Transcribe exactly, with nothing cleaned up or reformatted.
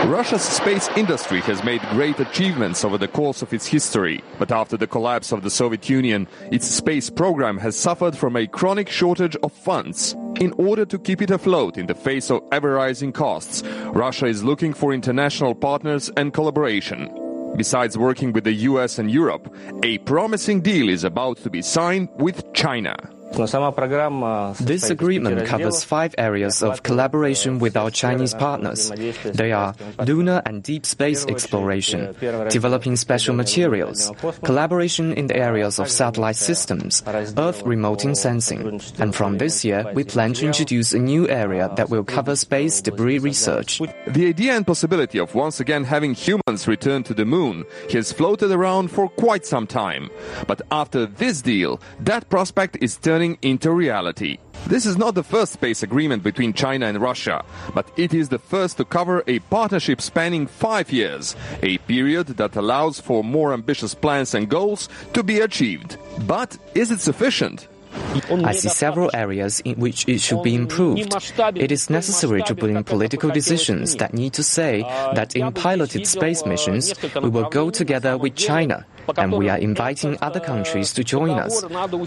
Russia's space industry has made great achievements over the course of its history, but after the collapse of the Soviet Union, its space program has suffered from a chronic shortage of funds. In order to keep it afloat in the face of ever-rising costs, Russia is looking for international partners and collaboration. Besides working with the U S and Europe, a promising deal is about to be signed with China. This agreement covers five areas of collaboration with our Chinese partners. They are lunar and deep space exploration, developing special materials, collaboration in the areas of satellite systems, Earth remoting sensing. And from this year, we plan to introduce a new area that will cover space debris research. The idea and possibility of once again having humans return to the moon has floated around for quite some time. But after this deal, that prospect is turning into reality. This is not the first space agreement between China and Russia, but it is the first to cover a partnership spanning five years, a period that allows for more ambitious plans and goals to be achieved. But is it sufficient? I see several areas in which it should be improved. It is necessary to bring political decisions that need to say that in piloted space missions, we will go together with China, and we are inviting other countries to join us.